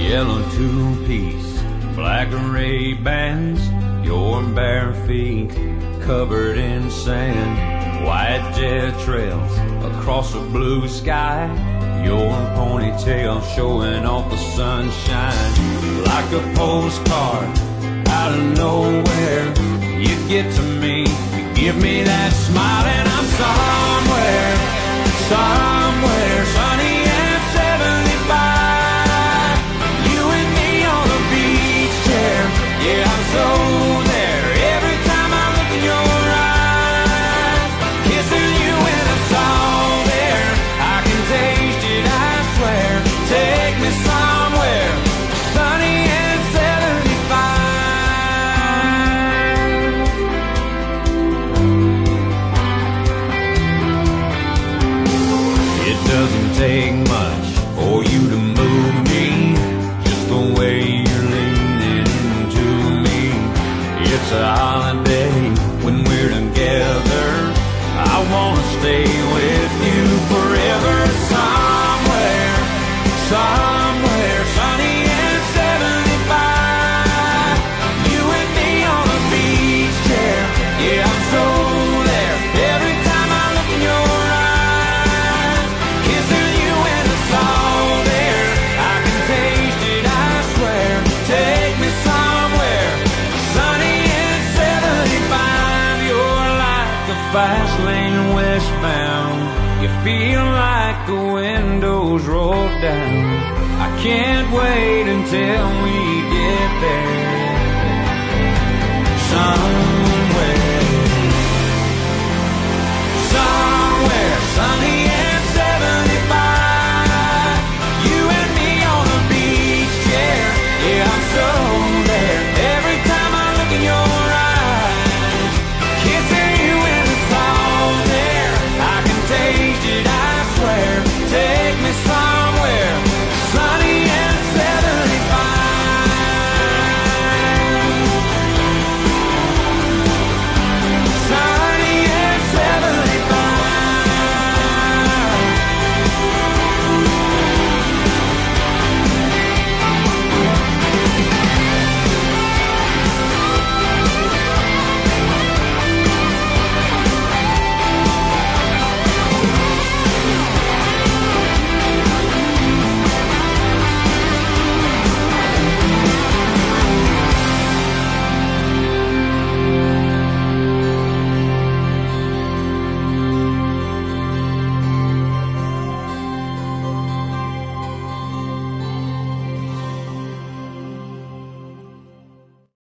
Yellow two-piece, black Ray-Bans, your bare feet covered in sand, white jet trails across a blue sky, your ponytail showing off the sunshine. Like a postcard out of nowhere, you get to me, you give me that smile, and I'm somewhere sunny and 75. You and me on the beach chair, yeah, I'm so there. Every time I look in your eyes, kissing you and it's all there. I can taste it, I swear. Take me somewhere sunny and 75. It doesn't take much for you to move me, just the way you're leaning into me. It's a holiday when we're together. I wanna stay with you forever. Somewhere sunny and 75. You and me on a beach chair, yeah, I'm so there. Every time I look in your eyes, kissing you and it's all there. I can taste it, I swear. Take me somewhere sunny and 75. You're like a fast lane westbound. You feel like the windows roll down. I can't wait until we get there.